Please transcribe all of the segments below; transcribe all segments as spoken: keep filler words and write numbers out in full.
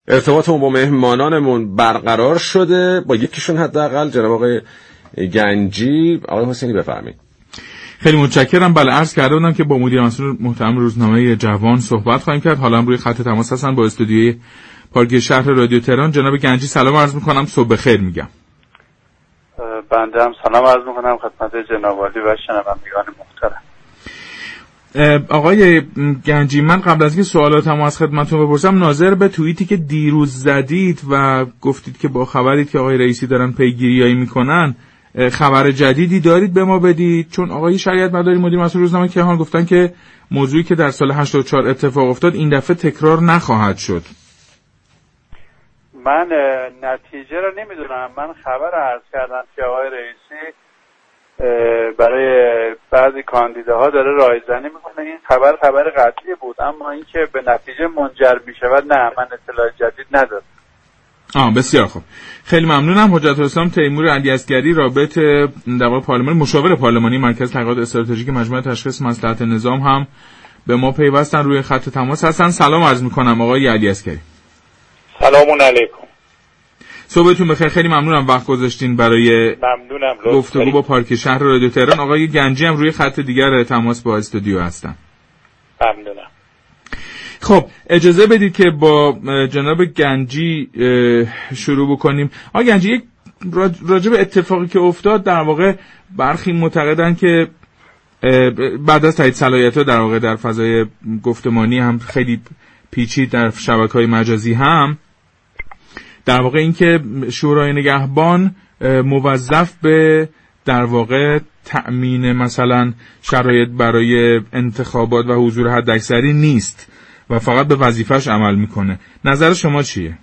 ارتباطمون با مهمانانمون برقرار شده، با یکیشون حداقل، جناب آقای گنجی. آقای حسینی بفرمایید. خیلی متشکرم. بله، عرض کرده بودم که با مدیر مسئول محترم روزنامه جوان صحبت خواهیم کرد. حالا هم روی خط تماس هستن با استودیوی پارک شهر رادیو تهران. جناب گنجی سلام عرض میکنم، صبح بخیر میگم. بنده هم سلام عرض میکنم خدمت جناب عالی و شنوندگان محترم. آقای گنجی، من قبل از اینکه سوالاتمو از خدمتتون بپرسم، ناظر به توییتی که دیروز زدید و گفتید که با خبری که آقای رئیسی دارن پیگیریایی میکنن، خبر جدیدی دارید به ما بدید؟ چون آقای شریعت مداری مدیر مسئول روزنامه کیهان گفتن که موضوعی که در سال هشتاد و چهار اتفاق افتاد این دفعه تکرار نخواهد شد. من نتیجه رو نمیدونم. من خبر عرض کردم که آقای رئیسی برای بعضی کاندیداها داره رایزنی میکنه. این خبر خبر قطعی بود، اما اینکه به نتیجه منجر میشود نه، من اطلاع جدید ندارم. آه بسیار خوب، خیلی ممنونم. حجت الاسلام تیمور علیاصگری، رابط در واقع پارلمانی، مشاور پارلمانی مرکز تحقیقات استراتژیک مجمع تشخیص مصلحت نظام هم به ما پیوستن، روی خط تماس هستن. سلام عرض میکنم آقای علیاصگری. سلام علیکم. صبحتون بخیر. خیلی ممنونم وقت گذاشتین برای ممنونم گفتگو با پارک شهر رادیو تهران. آقای گنجی هم روی خط دیگر تماس با استودیو هستن. ممنونم. خب اجازه بدید که با جناب گنجی شروع بکنیم. آقای گنجی، یک راجع به اتفاقی که افتاد، در واقع برخی معتقدن که بعد از تایید صلاحیت‌ها در واقع در فضای گفتمانی هم خیلی پیچید، در شبکه‌های مجازی هم، در واقع این که شورای نگهبان موظف به در واقع تأمین مثلا شرایط برای انتخابات و حضور حداکثری نیست و فقط به وظیفه‌اش عمل میکنه. نظر شما چیه؟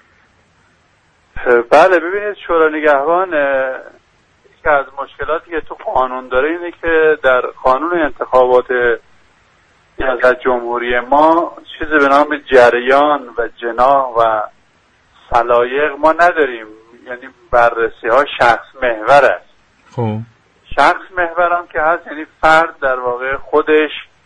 بله، ببینید، شورای نگهبان یکی از مشکلاتی که تو قانون داره اینه که در قانون انتخابات ریاست جمهوری ما چیزی به نام جریان و جناح و سلایق ما نداریم. یعنی بررسی ها شخص محور است. خب شخص محور هم که هست، یعنی فرد در واقع خودش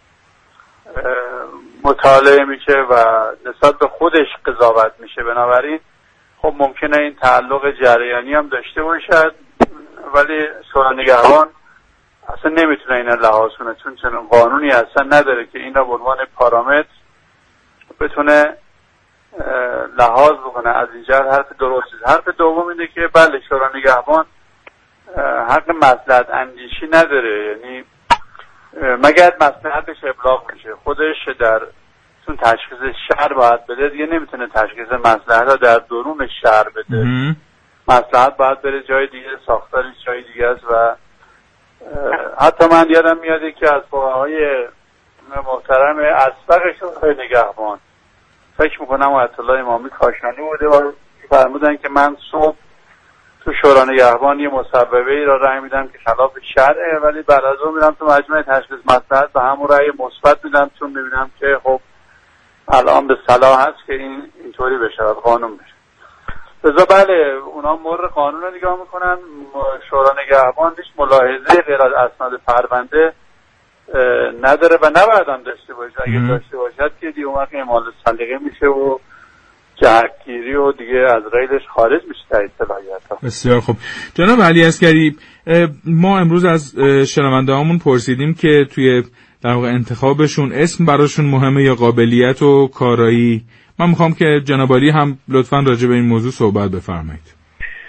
مطالعه میشه و نسبت به خودش قضاوت میشه. بنابراین خب ممکنه این تعلق جریانی هم داشته باشد، ولی شورای نگهبان اصلا نمیتونه اینا لحاظ کنه، چون چنین قانونی اصلا نداره که اینا به عنوان پارامتر بتونه لحاظ بکنه. از این جهت حرف درسته. حرف دوم اینه که بله، شورای نگهبان حق مصلحت اندیشی نداره، یعنی مگر مصلحتش ابلاغ بشه. خودش در چون تشخیص شهر باید بده، دیگه نمیتونه تشخیص مصلحت در درون شهر بده. مصلحت باید بره جای دیگه، ساختارش جای دیگه است. و حتی من یادم میاده که از فقهای محترم اسبق شورای نگهبان، فکر میکنم آیت الله امامی کاشانی بوده، و فرمودن که من صبح تو شورای نگهبان یه مصوبه ای را رأی میدم که خلاف شرعه، ولی بعد از اون میرم تو مجمع تشخیص مصلحت و همون رأی مثبت میدم، چون میبینم که خب الان به صلاح هست که این اینطوری بشه، قانون بشه. لذا بله، اونا مر قانون رو نگاه میکنن. شورای نگهبان هیچ ملاحظه غیر از اسناد پرونده نداره و نباید هم داشته باشه. اگه داشته باشد که دیگه اون وقت اعمال سلیقه میشه و جهتگیری و دیگه از ریلش خارج میشه تایید صلاحیت‌ها. بسیار خوب. جناب علیاصگری، ما امروز از شنونده‌هامون پرسیدیم که توی در واقع انتخابشون اسم براشون مهمه یا قابلیت و کارایی. من میخوام که جناب علی هم لطفاً راجع به این موضوع صحبت بفرمایید.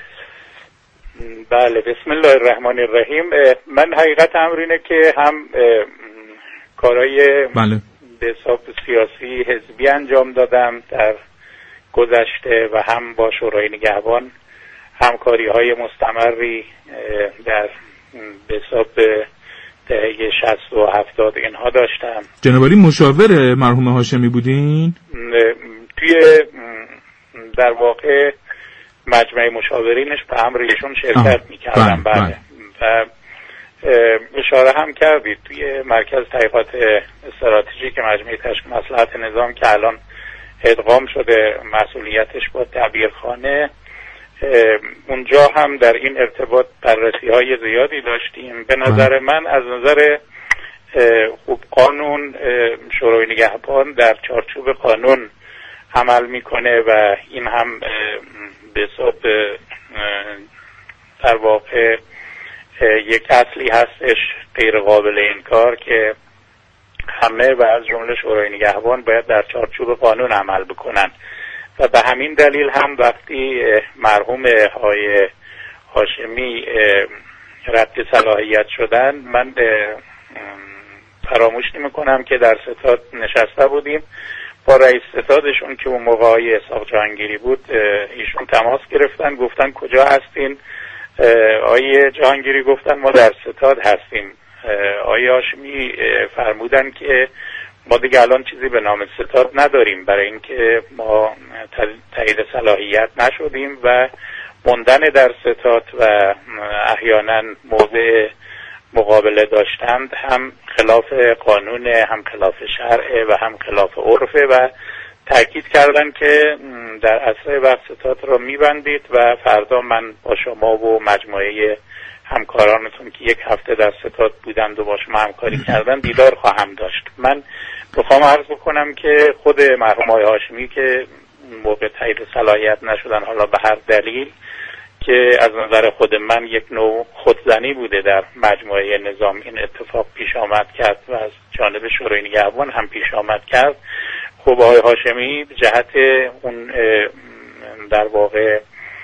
بله، بسم الله الرحمن الرحیم. من حقیقت امر اینه که هم کارهای بله. به حساب سیاسی حزبی انجام دادم در گذشته و هم با شورای نگهبان همکاری های مستمری در به حساب دهه شصت و هفتاد اینها داشتم. جناب علی مشاور مرحوم هاشمی بودین؟ توی در واقع مجمع مشاورینش به امر ایشون شرکت میکردم. بله, بله. و اشاره هم کردید توی مرکز تحقیقات استراتژیک مجمع تشخیص مصلحت نظام که الان ادغام شده مسئولیتش با تعبیرخانه، اونجا هم در این ارتباط بررسی های زیادی داشتیم. به نظر من از نظر خوب قانون شورای نگهبان در چارچوب قانون عمل میکنه و این هم به حساب در واقع یک اصلی هستش غیر قابل انکار که همه و از جمله شورای نگهبان باید در چارچوب قانون عمل بکنن و به همین دلیل هم وقتی مرحوم آقای هاشمی رد صلاحیت شدن من فراموش نمی‌کنم که در ستاد نشسته بودیم با رئیس ستادشون که اون موقع آقای اسحاق جهانگیری بود، ایشون تماس گرفتن گفتن کجا هستین؟ آقای جهانگیری گفتن ما در ستاد هستیم. آقای هاشمی فرمودن که ما دیگه الان چیزی به نام ستاد نداریم برای اینکه ما تایید صلاحیت نشدیم و موندن در ستاد و احیانا موضع مقابله داشتند هم خلاف قانون، هم خلاف شرع و هم خلاف عرفه و تاکید کردن که در اسرع وقت ستاد را میبندید و فردا من با شما و مجموعه همکارانتون که یک هفته در ستاد بودند و با شما همکاری کردن دیدار خواهم داشت. من بخوام عرض بکنم که خود مرحوم آقای هاشمی که موقع تایید صلاحیت نشدن، حالا به هر دلیل که از نظر خود من یک نوع خودزنی بوده در مجموعه نظام این اتفاق پیش آمد کرد و از جانب شورای نگهبان هم پیش آمد کرد. خب آقای هاشمی به جهت اون در واقع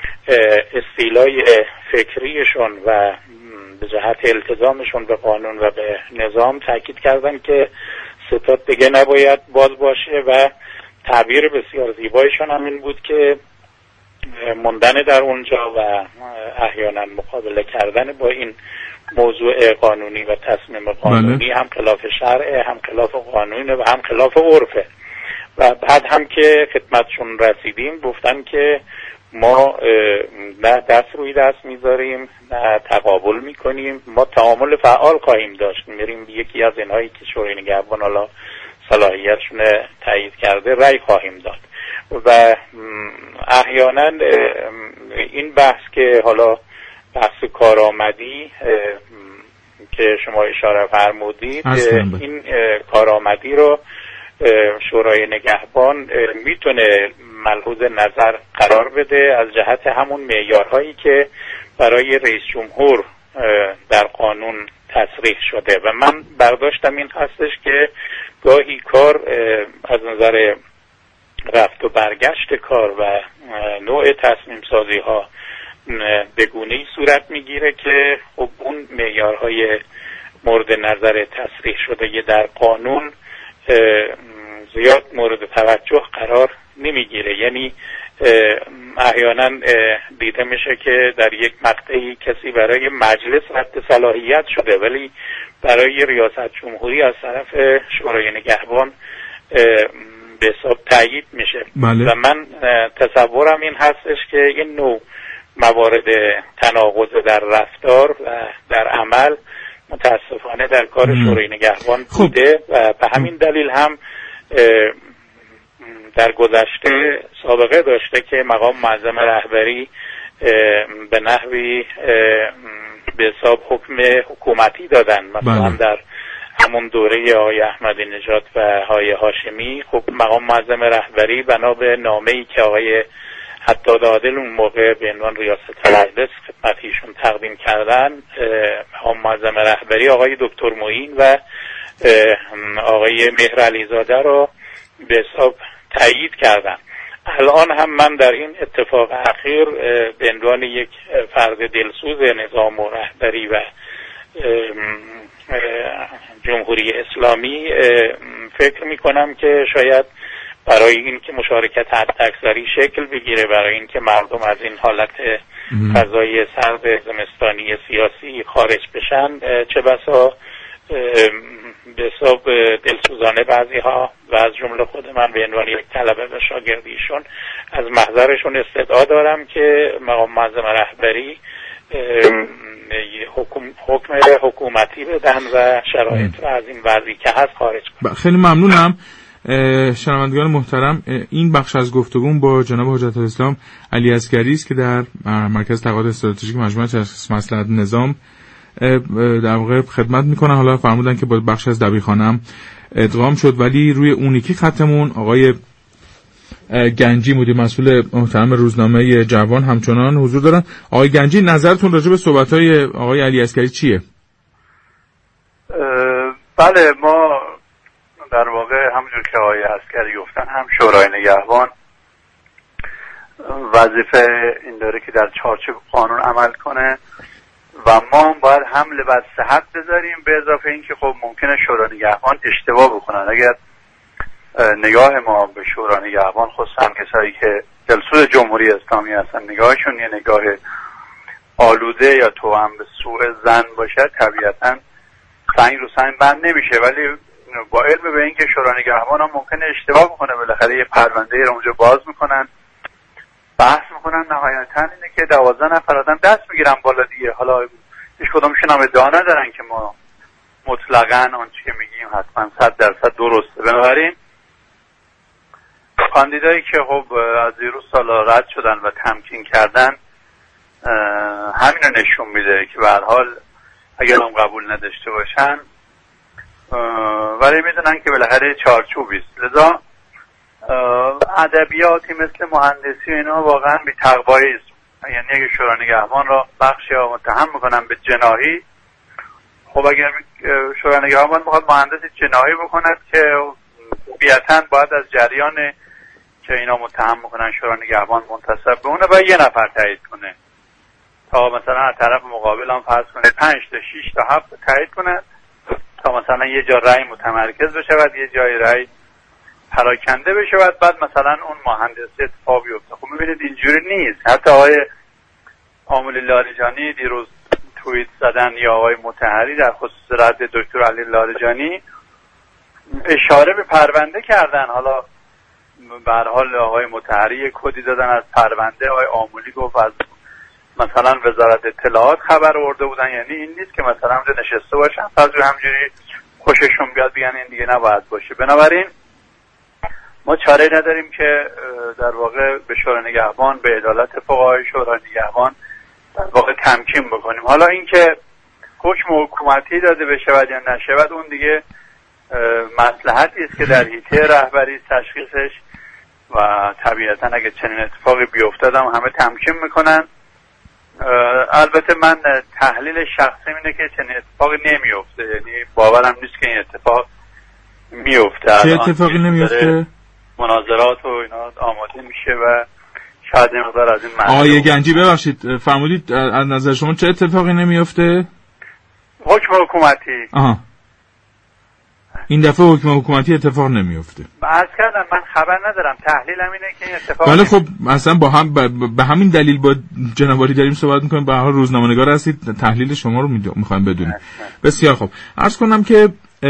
استیلای فکریشون و به جهت التزامشون به قانون و به نظام تاکید کردن که ستاد دیگه نباید باز باشه و تعبیر بسیار زیبایشون هم این بود که موندن در اونجا و احیانا مقابله کردن با این موضوع قانونی و تصمیم قانونی هم خلاف شرع، هم خلاف قانون و هم خلاف عرفه. و بعد هم که خدمتشون رسیدیم گفتن که ما نه دست روی دست میذاریم نه تقابل میکنیم، ما تعامل فعال خواهیم داشت، میریم یکی از اینهایی که شورای نگهبان حالا صلاحیتشون تایید کرده رأی خواهیم داد. و احیانا این بحث که حالا بحث کارآمدی که شما اشاره فرمودید، این کارآمدی رو شورای نگهبان میتونه ملحوظ نظر قرار بده از جهت همون معیارهایی که برای رئیس جمهور در قانون تصریح شده و من برداشتم این هستش که گاهی کار از نظر رفت و برگشت کار و نوع تصمیم سازی ها به گونه‌ای صورت میگیره که خب اون معیارهای مورد نظر تصریح شده در قانون زیاد مورد توجه قرار نمیگیره. یعنی احیانا دیده میشه که در یک مقطعی کسی برای مجلس رد صلاحیت شده ولی برای ریاست جمهوری از طرف شورای نگهبان به حساب تایید میشه. بله. و من تصورم این هستش که این نوع موارد تناقض در رفتار و در عمل متاسفانه در کار مم. شورای نگهبان بوده و به همین دلیل هم در گذشته سابقه داشته که مقام معظم رهبری به نحوی به حساب حکم حکومتی دادن. مثلا بله. در همون دوره آقای احمدی نژاد و آقای هاشمی خب مقام معظم رهبری بنا به نامه‌ای که آقای حداد عادل اون موقع به عنوان ریاست مجلس خدمت ایشون تقدیم کردن، مقام معظم رهبری آقای دکتر معین و آقای مهر علیزاده رو به حساب تایید کردن. الان هم من در این اتفاق اخیر به عنوان یک فرد دلسوز نظام و رهبری و جمهوری اسلامی فکر می کنم که شاید برای این که مشارکت حداکثری شکل بگیره، برای این که مردم از این حالت فضای سرد زمستانی سیاسی خارج بشن، چه بسا به حساب دلسوزانه بعضی ها و از جمله خود من به عنوان یک طلبه و شاگردیشون از محضرشون استدعا دارم که مقام معظم رهبری حکم حکم حکومتی بدن و شرایط رو از این وضعی که هست خارج کنن. خیلی ممنونم. شنوندگان محترم، این بخش از گفتگو با جناب حجت الاسلام علی اصغری است که در مرکز تقاعد استراتژیک مجموعه مصلحت نظام در واقع خدمت میکنن. حالا فرمودن که با بخش از دبیرخانه هم ادغام شد ولی روی اونیکی خطمون آقای گنجی مدیر مسئول محترم روزنامه جوان همچنان حضور دارن. آقای گنجی، نظرتون راجع به صحبت‌های آقای علی عسکری چیه؟ بله، ما در واقع همونجور که آقای عسکری گفتن هم شورای نگهبان وظیفه این داره که در چارچوب قانون عمل کنه و ما باید حمله بر صحت بذاریم، به اضافه این که خب ممکنه شورای نگهبان اشتباه بکنن. اگر نگاه ما به شورای نگهبان، خصوصا کسایی که دلسوز جمهوری اسلامی هستن، نگاهشون یه نگاه آلوده یا توأم به سوء ظن باشه، طبیعتاً سنگ رو سنگ بند نمیشه. ولی با علم به این که شورای نگهبان هم ممکنه اشتباه بکنه، بالاخره یه پرونده رو اونجا باز میکنن، بحث میکنن، نهایتاً اینه که دوازده نفر آدم دست میگیرن بالا دیگه. حالا هیچ کدومشون هم ادعا ندارن که ما مطلقاً آنچه که میگیم حتما صد درصد درسته. بنابراین کاندیدایی که خب از دیروز سالا رد شدن و تمکین کردن همین رو نشون میده که به هر حال اگر هم قبول نداشته باشن ولی میدونن که بالاخره چارچوبی است. لذا ادبیاتی مثل مهندسی و اینا واقعا بی تقوایی است. یعنی اگه شورای نگهبان را بخشی ها متهم میکنن به جناحی، خب اگر شورای نگهبان بخواد مهندس جناحی بکند که طبیعتاً باید از جریان که اینا متهم میکنن شورای نگهبان منتصب به اونه باید یه نفر تایید کنه، تا مثلا از طرف مقابل هم فرض کنه پنج تا شش تا هفت تایید کنه، تا مثلا یه جا رأی متمرکز بشه و یه جای رأی پراکنده بشه و بعد مثلا اون مهندسی اتفاق بیفته. خب میبینید اینجوری نیست. حتی آقای عامل لاریجانی دیروز توییت زدن یا آقای مطهری در خصوص رد دکتر علی لاریجانی اشاره به پرونده کردن. حالا به هر حال آقای مطهری کدی دادن از پرونده، آقای عاملی گفت از مثلا وزارت اطلاعات خبر آورده بودن. یعنی این نیست که مثلا اونجا نشسته باشن فقط همجوری خوششون بیاد بگن این دیگه نباید باشه. بنابراین ما چاره نداریم که در واقع به شورای نگهبان، به عدالت فقهای شورای نگهبان در واقع تمکین بکنیم. حالا اینکه حکم حکومتی داده بشه یا نشود اون دیگه مصلحتی است که در حیطه رهبری تشخیصش و طبیعتا اگه چنین اتفاقی بیفتاد هم همه تمکین میکنن. البته من تحلیل شخصی اینه که چنین اتفاقی نمیفته، یعنی باورم نیست که این اتفاق میفته. چه اتفاقی نمیفته؟ مناظرات و اینا آماده میشه و شاید این مقدار از این معنی. آقای گنجی ببخشید فرمودید از نظر شما چه اتفاقی نمیفته؟ حکم حکومتی. آها. این دفعه حکم حکومتی اتفاق نمیفته. عرض کردم من خبر ندارم، تحلیلم اینه که این اتفاق. ولی خب اصلا با هم به همین دلیل با جناب عالی داریم صحبت می‌کنیم. به هر حال روزنامه‌نگار هستید، تحلیل شما رو می‌خوایم بدونیم. بسیار خوب. عرض کنم که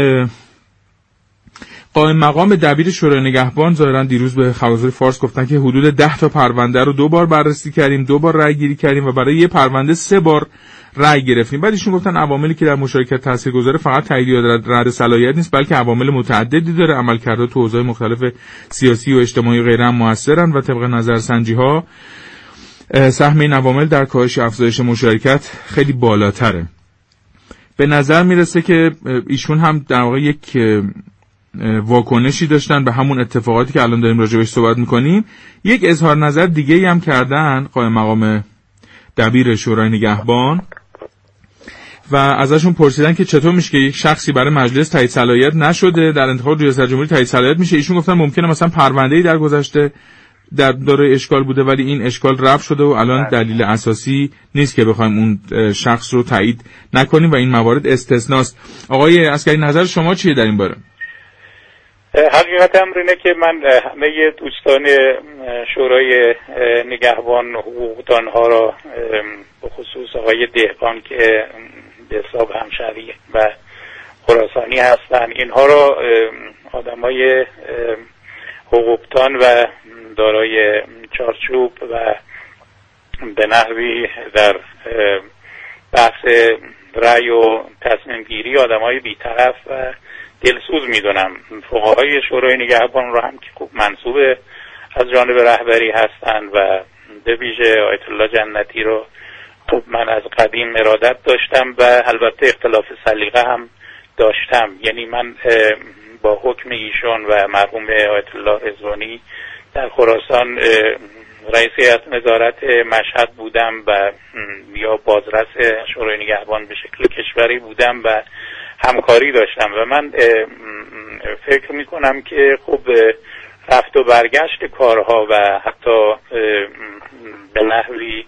قائم مقام دبیر شورای نگهبان ظاهرا دیروز به خبرگزاری فارس گفتن که حدود ده تا پرونده رو دو بار بررسی کردیم، دو بار رأی گیری کردیم و برای یه پرونده سه بار رأی گرفتیم. بعد ایشون گفتن عواملی که در مشارکت تاثیرگذاره فقط تایید یا رد صلاحیت نیست، بلکه عوامل متعددی داره. عملکردها تو حوزه‌های مختلف سیاسی و اجتماعی و غیره هم موثرن و طبق نظرسنجی‌ها سهم این عوامل در کاهش افزایش مشارکت خیلی بالاتره. به نظر میرسه که ایشون هم در واقع یک واکنشی داشتن به همون اتفاقاتی که الان داریم راجع بهش صحبت میکنیم. یک اظهار نظر دیگه هم کردن قائم مقام دبیر شورای نگهبان و ازشون پرسیدن که چطور میشه که یک شخصی برای مجلس تایید صلاحیت نشده در انتخاب ریاست جمهوری تایید صلاحیت میشه. ایشون گفتن ممکنه مثلا پرونده‌ای در گذشته در دوره اشکال بوده ولی این اشکال رفع شده و الان دلیل اساسی نیست که بخوایم اون شخص رو تایید نکنیم و این موارد استثناست. آقای عسکری نظر شما چیه در این باره؟ حقیقت امر اینه که من همه دوستان شورای نگهبان حقوقدانها را به خصوص آقای دهقان که به حساب همشهری و خراسانی هستن، اینها را آدمای حقوقدان و دارای چارچوب و به نحوی در بحث رأی و تصمیم گیری آدمای بی‌طرف و دلسوز میدونم. فقهای شورای نگهبان رو هم که خوب منصوب از جانب رهبری هستن و به ویژه آیت الله جنتی رو خب من از قدیم ارادت داشتم و البته اختلاف سلیقه هم داشتم. یعنی من با حکم ایشون و مرحوم آیت الله رضوانی در خراسان رئیس هیئت نظارت مشهد بودم و یا بازرس شورای نگهبان به شکل کشوری بودم و همکاری داشتم و من فکر میکنم که خب رفت و برگشت کارها و حتی به نحوی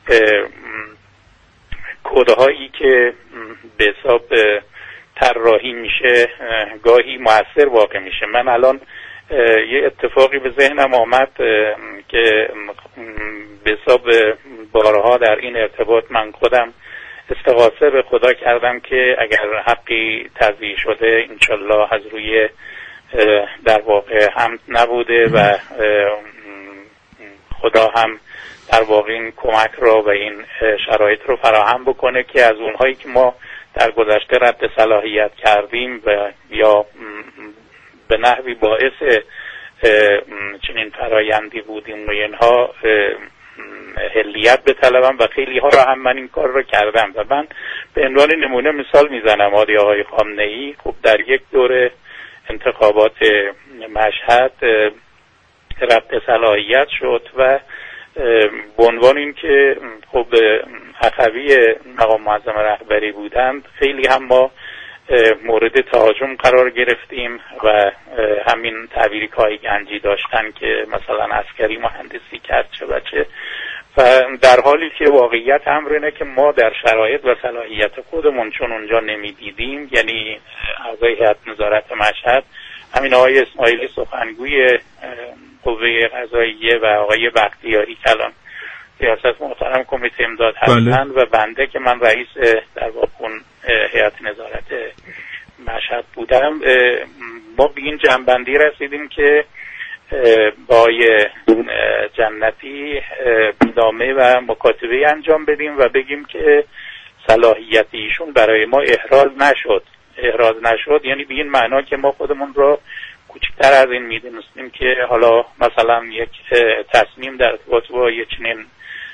کدهایی که به حساب طراحی میشه گاهی مؤثر واقع میشه. من الان یه اتفاقی به ذهنم آمد که به حساب بارها در این ارتباط من خودم استغاثه به خدا کردم که اگر حقی تضییع شده انشالله از روی در واقع حمد نبوده و خدا هم در واقع این کمک را و این شرایط رو فراهم بکنه که از اونهایی که ما در گذشته رد صلاحیت کردیم و یا به نحوی باعث چنین فرایندی بودیم و اینها حلیت بطلبم و خیلی ها را هم من این کار را کردم و من به عنوان نمونه مثال میزنم. آقای آقای خامنه‌ای خب در یک دوره انتخابات مشهد رد صلاحیت شد و به عنوان این که خب اخوی مقام معظم رهبری بودند خیلی هم ما مورد تهاجم قرار گرفتیم و همین تعبیری کای گنجی داشتن که مثلا عسکری مهندسی کرد چه بچه و در حالی که واقعیت امر اینه که ما در شرایط و صلاحیت خودمون چون اونجا نمیدیدیم، یعنی اعضای هیئت نظارت مشهد همین آقای اسماعیلی سخنگوی قوه قضاییه و آقای بختیاری که الان ریاست محترم کمیته امداد هستند و بنده که من رئیس در واقع هیئت نظارت مشهد بودم، ما به این جنبندی رسیدیم که با آقای جنتی ادامه و مکاتبه انجام بدیم و بگیم که صلاحیت ایشون برای ما احراز نشد. احراز نشد یعنی به این معنا که ما خودمون رو کوچکتر از این میدونستیم که حالا مثلا یک تصمیم در ارتباط با یک چنین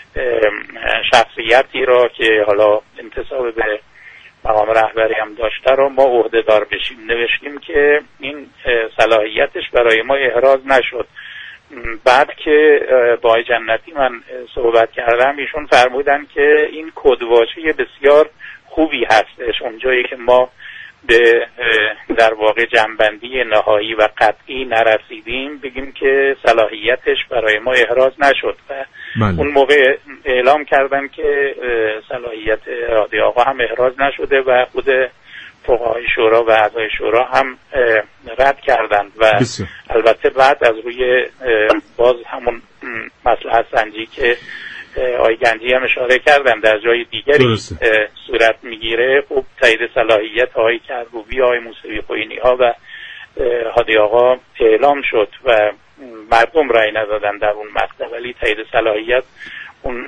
شخصیتی را که حالا انتساب به مقام رهبری هم داشته رو ما عهده‌دار بشیم. نوشتیم که این صلاحیتش برای ما احراز نشد. بعد که با آقای جنتی من صحبت کردم ایشون فرمودن که این کدواژه بسیار خوبی هستش اونجایی که ما به در واقع جنبندی نهایی و قطعی نرسیدیم بگیم که صلاحیتش برای ما احراز نشد و بله. اون موقع اعلام کردن که صلاحیت اراده آقا هم احراز نشده و خود فقهای شورا و اعضای شورا هم رد کردند و بسیار. البته بعد از روی باز همون مصلحت سنجی که آقای گنجی هم اشاره کردن در جای دیگری صورت میگیره، خب تایید صلاحیت آقای کروبی، آقای موسوی خوینی ها و هادی آقا اعلام شد و مردم رأی ندادن در اون مقطع، ولی تایید صلاحیت اون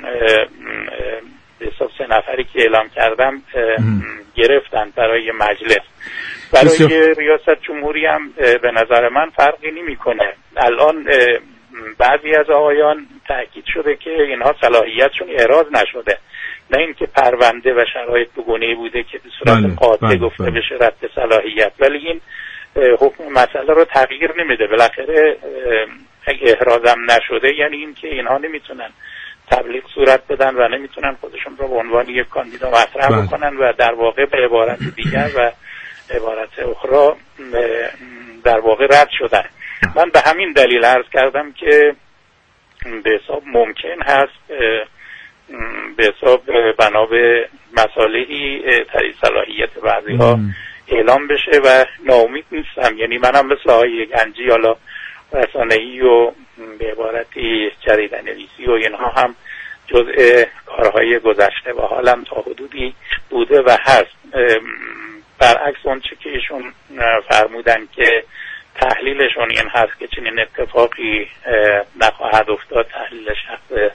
به حساب سه نفری که اعلام کردم گرفتن برای مجلس. برای ریاست جمهوری هم به نظر من فرقی نمی کنه. الان بعضی از آقایان تأکید شده که اینها صلاحیتشون احراز نشده، نه اینکه پرونده و شرایط بگونه‌ای بوده که به صورت قاطع گفته بله. بشه رد صلاحیت، ولی این حکم مسئله رو تغییر نمیده. بالاخره اگه احرازم نشده یعنی اینکه اینها نمیتونن تبلیغ صورت بدن و نمیتونن خودشون رو به عنوان یک کاندیدا مطرح بله. بکنن و در واقع به عبارت دیگر و عبارت اخرى در واقع رد شدن. من به همین دلیل عرض کردم که به حساب ممکن هست به حساب بنا به مصالحی تایید صلاحیت بعضی ها اعلام بشه و ناامید نیستم. یعنی منم مثل آقای گنجی حالا رسانه‌ای و به عبارتی جریده نویسی و اینها هم جزء کارهای گذشته و حالم تا حدودی بوده و هست. برعکس اون چه که ایشون فرمودن که تحلیلشون این هست که چنین اتفاقی نخواهد افتاد، تحلیل شخص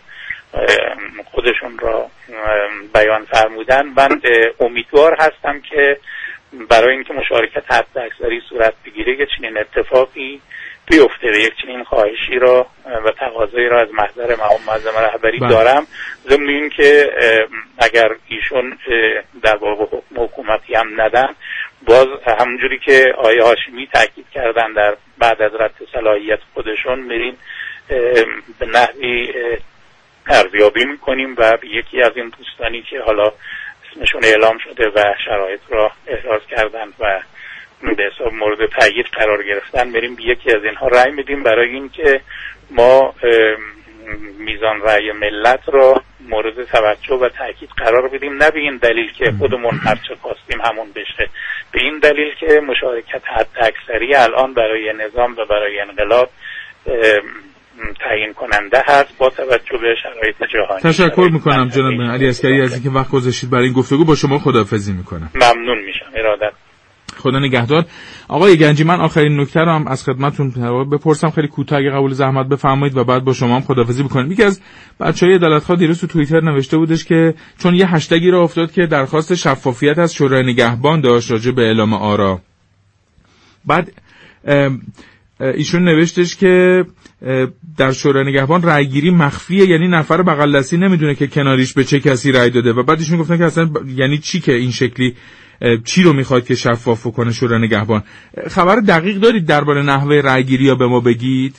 خودشون را بیان فرمودن. من امیدوار هستم که برای اینکه مشارکت حد اکثری صورت بگیره که چنین اتفاقی بیفته و یک چنین خواهشی را و تقاضایی را از محضر مقام معظم رهبری بله. دارم. ضمن این که اگر ایشون در واقع حکم حکومتی هم ندن، باز همونجوری که آقای هاشمی تاکید کردن در بعد از رد صلاحیت خودشون، میریم به نحوی ارزیابی میکنیم و یکی از این دوستانی که حالا اسمشون اعلام شده و شرایط را احراز کردن و به حساب مورد تایید قرار گرفتن، بریم به یکی از اینها رأی میدیم برای اینکه ما میزان رأی ملت را مورد توجه و تاکید قرار بدیم، نه به این دلیل که خودمون هر چه خواستیم همون بشه، به این دلیل که مشارکت حد اکثری الان برای نظام و برای انقلاب تعیین کننده هست با توجه به شرایط جهانی. تشکر میکنم جناب علی عسکری از اینکه وقت گذاشتید برای این گفتگو. با شما خداحافظی میکنم. ممنون میشم. ارادت. خدا نگهدار. آقای گنجی، من آخرین نکته رو هم از خدمتتون بپرسم، خیلی کوتاه اگه قبول زحمت بفرمایید و بعد با شما هم خداحافظی بکنیم. یکی از بچهای عدالت‌خواه دیروز تو توییتر نوشته بودش که چون یه هشتگی را افتاد که درخواست شفافیت از شورای نگهبان داشت راجع به اعلام آرا، بعد ایشون نوشتش که در شورای نگهبان رأیگیری مخفیه، یعنی نفر بغل دستی نمیدونه که کناریش به چه کسی رأی داده و بعد ایشون گفتن که اصلا یعنی چی که این شکلی چی رو میخواد که شفاف کنه شورای نگهبان. خبر دقیق دارید درباره نحوه رأیگیری یا به ما بگید؟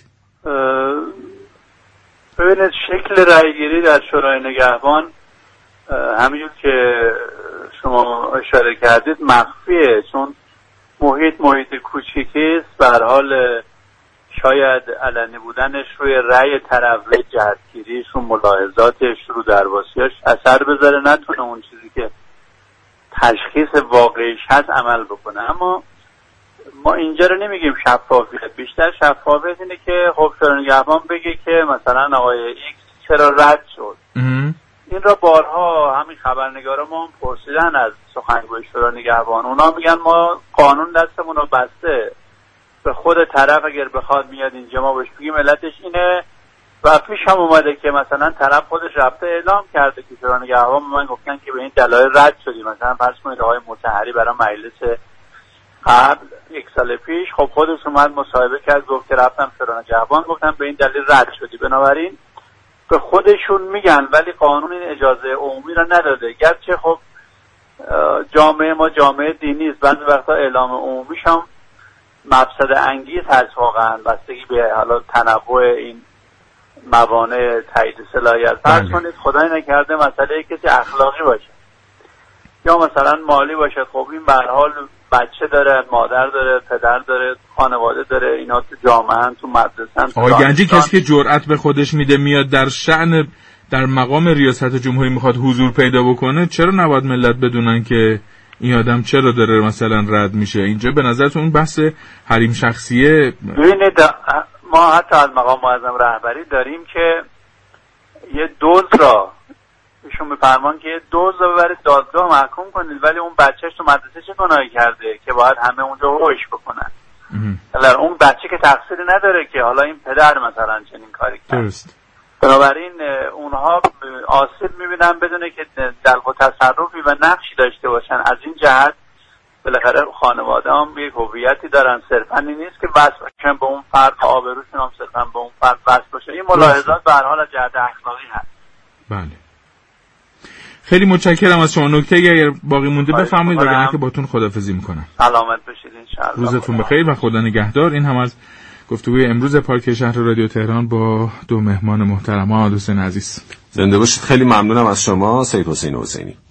ببینید شکل رأیگیری در شورای نگهبان همینجور که شما اشاره کردید مخفیه، چون محیط محیط کوچیکی است. به هر حال شاید علنی بودنش روی رأی طرف، جهتگیریش، رو ملاحظاتش، رو درباسیاش اثر بذاره، نتونه اون چیزی که تشخیص واقعیش هست عمل بکنه. اما ما اینجا رو نمیگیم شفافیت، بیشتر شفافیت اینه که خب شورای نگهبان بگه که مثلا آقای ایکس چرا رد شد. این را بارها همین خبرنگارا ما هم پرسیدن از سخنگوی شورای نگهبان، اونا میگن ما قانون دستمون رو بسته، به خود طرف اگر بخواد میاد اینجا ما بهش بگیم علتش اینه. و پیش هم اومده که مثلا طرف خودش رفته اعلام کرده که شورای نگهبان من گفتن که به این دلایل رد شدی. مثلا فرض کنید آقای مطهری برای مجلس قبل یک سال پیش خب خودش اومد مصاحبه کرد گفت که رفتم شورای نگهبان گفتم به این دلیل رد شدی. بنابراین به خودشون میگن ولی قانون این اجازه عمومی را نداده. گرچه خب جامعه ما جامعه دینی است، بعضی وقتا اعلام عمومیش هم مفسد انگیز هست واقعا، بستگی به حالا تنوع این موانع تایید صلاحیت. فرض کنید خدای نکرده مسئله کسی اخلاقی باشه یا مثلا مالی باشه، خب این به هر حال بچه داره، مادر داره، پدر داره، خانواده داره، اینا تو جامعه تو مدرسه. آقای گنجی کسی که جرأت به خودش میده میاد در شأن در مقام ریاست جمهوری میخواد حضور پیدا بکنه، چرا نباید ملت بدونن که این آدم چرا داره مثلا رد میشه؟ اینجا به نظرتون اون بحث حریم شخصیه؟ ببینید ما حتی از مقام معظم رهبری داریم که یه دوز را ایشون میفرمان که یه دوز را ببرید دادگاه محکوم کنید، ولی اون بچهش تو مدرسه چه گناهی کرده که باید همه اونجا روش بکنن؟ حالا اون بچه که تقصیری نداره که حالا این پدر مثلا چنین کاری کرد. درست. بنابراین اونها آسیب میبینن بدونه که دلق و تصرفی و نقشی داشته باشن. از این جهت بالاخره خانواده هم یک هویتی دارن، صرفا این نیست که بس باشن به اون فرد، آبروشون هم صرفا به اون فرد بس باشه. این ملاحظات به هر حال از جهت اخلاقی هست. بله. خیلی متشکرم از شما. نکته اگر باقی مونده بفرمایید وگرنه که باتون خداحافظی میکنم. سلامت باشید ان شاء الله. روزتون بخیر و خدا نگهدار. این هم از گفتگوی امروز پارک شهر رادیو تهران با دو مهمان محترم. محمد حسین عزیز. زنده باشید. خیلی ممنونم از شما سید حسین حسینی.